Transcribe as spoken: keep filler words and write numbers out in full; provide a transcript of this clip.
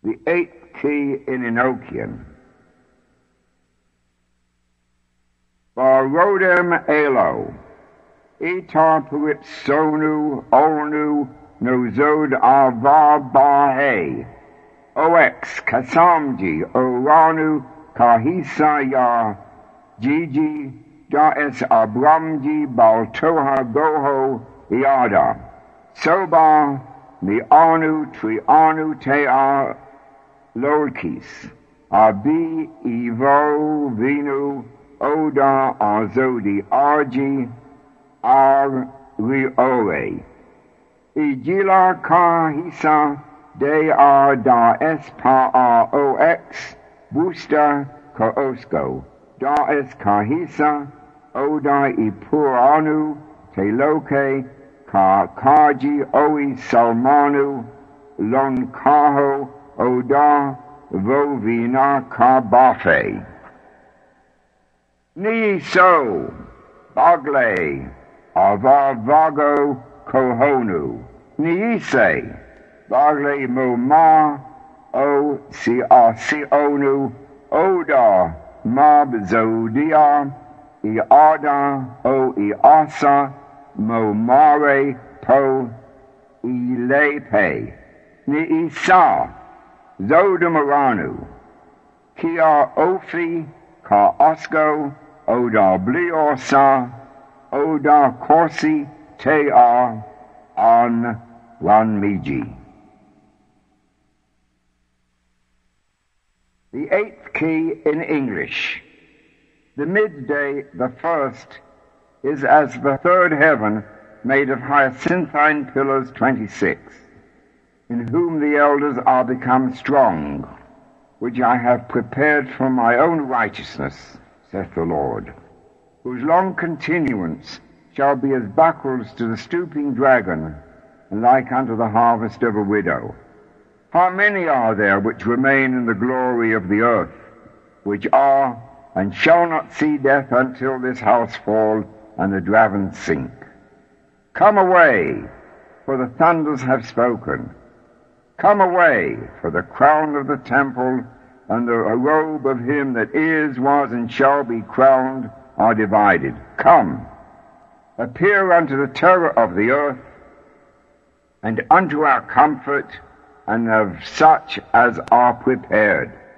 the eighth key in Enochian. Barodem Elo, Etar Puit Sonu Onu Nozod Ava Bahe, Ox Kasamji Oranu Kahisa Ya Gigi Daes Abramji Baltoha Goho Iada, Soba Mianu Trianu Tea Lolkis, Abi Evo Vinu Oda Azodi Arji Ar Riore, Igila Kahisa De A Da Es Pa A O X Busta Kaosko, Da Es Kahisa Oda Ipuranu Teloke Ka Kaji Oi Salmanu Lon Kaho Oda Vovina Kabafe. Ni so Bagle Avavago Kohonu Niise Bagle Moma O Sia Sionu Oda Mab Zodia Iada O Iasa Momare Po Ilepe Ni Isa Zodamaranu Kia Ofi Ka Osko Oda Bliosa Oda Corsi Te A An Ranmiji. The eighth key in English. The midday, the first, is as the third heaven made of hyacinthine pillars twenty-six, in whom the elders are become strong, which I have prepared for my own righteousness, saith the Lord, whose long continuance shall be as buckles to the stooping dragon, and like unto the harvest of a widow. How many are there which remain in the glory of the earth, which are and shall not see death until this house fall and the dragons sink? Come away, for the thunders have spoken. Come away, for the crown of the temple and the robe of him that is, was, and shall be crowned are divided. Come, appear unto the terror of the earth, and unto our comfort, and of such as are prepared.